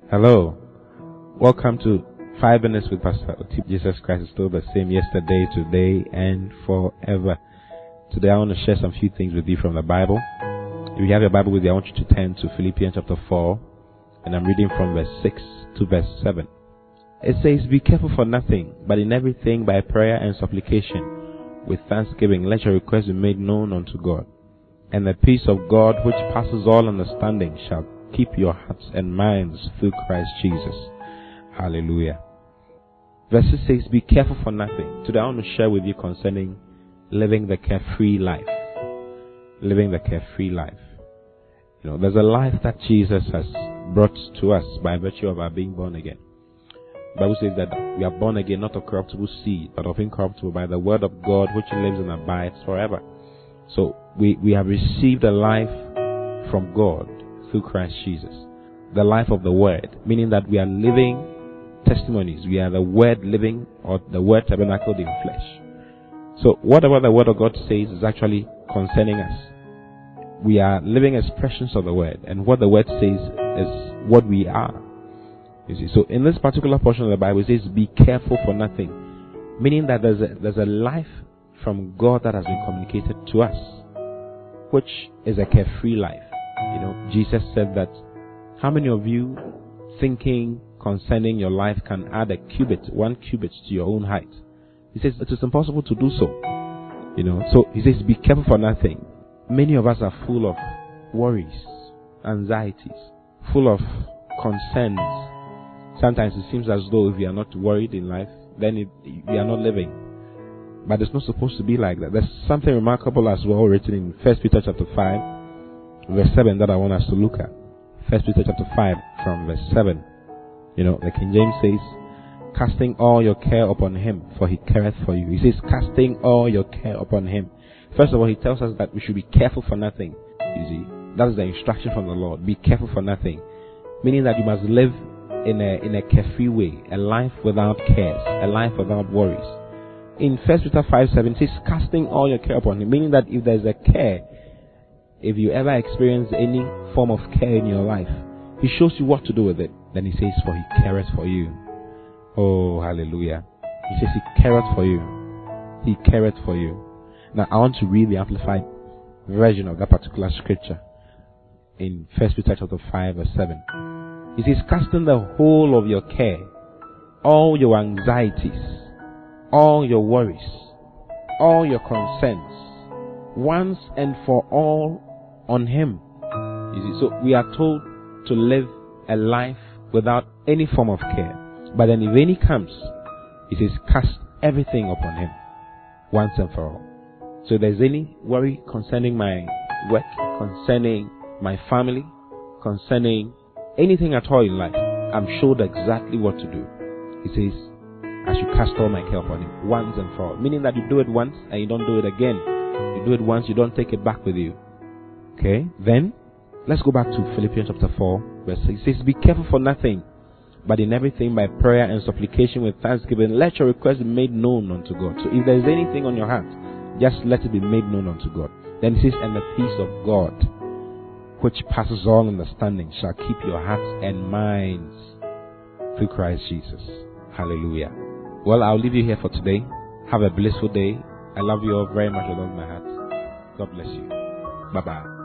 Hello. Welcome to 5 Minutes with Pastor Oti. Jesus Christ is still the same yesterday, today, and forever. Today I want to share some few things with you from the Bible. If you have your Bible with you, I want you to turn to Philippians chapter 4, and I'm reading from verse 6 to verse 7. It says, "Be careful for nothing, but in everything by prayer and supplication, with thanksgiving, let your requests be made known unto God. And the peace of God, which passes all understanding, shall keep your hearts and minds through Christ Jesus." Hallelujah. Verse 6 says, "Be careful for nothing." Today I want to share with you concerning living the carefree life. Living the carefree life. You know, there's a life that Jesus has brought to us by virtue of our being born again. The Bible says that we are born again, not of corruptible seed, but of incorruptible, by the word of God, which lives and abides forever. So we have received a life from God through Christ Jesus. The life of the word, meaning that we are living testimonies. We are the word living, or the word tabernacled in flesh. So whatever the word of God says is actually concerning us. We are living expressions of the word, and what the word says is what we are. You see, so in this particular portion of the Bible, it says, "Be careful for nothing," meaning that there's a life from God that has been communicated to us, which is a carefree life. You know, Jesus said that, how many of you thinking concerning your life can add one cubit to your own height? He says it is impossible to do so. You know, so he says, "Be careful for nothing." Many of us are full of worries, anxieties, full of concerns. Sometimes it seems as though if we are not worried in life, then we are not living. But it's not supposed to be like that. There's something remarkable as well written in 1 Peter chapter 5, verse 7 that I want us to look at. 1 Peter chapter 5 from verse 7. You know, the King James says, "Casting all your care upon him, for he careth for you." He says, casting all your care upon him. First of all, he tells us that we should be careful for nothing. You see, that is the instruction from the Lord. Be careful for nothing. Meaning that you must live in a carefree way, a life without cares, a life without worries. In 1 Peter 5:7, it says, "Casting all your care upon him," meaning that if there's a care, if you ever experience any form of care in your life, he shows you what to do with it. Then he says, "For he careth for you." Oh, hallelujah. He says he careth for you. He careth for you. Now, I want to read the amplified version of that particular scripture in 1 Peter chapter 5, verse 7. He says, "Casting the whole of your care, all your anxieties, all your worries, all your concerns, once and for all on him." You see, so we are told to live a life without any form of care. But then if any comes, he says, cast everything upon him, once and for all. So if there's any worry concerning my work, concerning my family, concerning anything at all in life, I'm showed exactly what to do. He says, "I should cast all my care upon him, once and for all." Meaning that you do it once and you don't do it again. You do it once, you don't take it back with you. Okay? Then, let's go back to Philippians chapter 4, verse 6. It says, "Be careful for nothing, but in everything by prayer and supplication with thanksgiving, let your requests be made known unto God." So if there is anything on your heart, just let it be made known unto God. Then it says, "And the peace of God, which passes all understanding, shall keep your hearts and minds through Christ Jesus." Hallelujah. Well, I'll leave you here for today. Have a blissful day. I love you all very much with all my heart. God bless you. Bye-bye.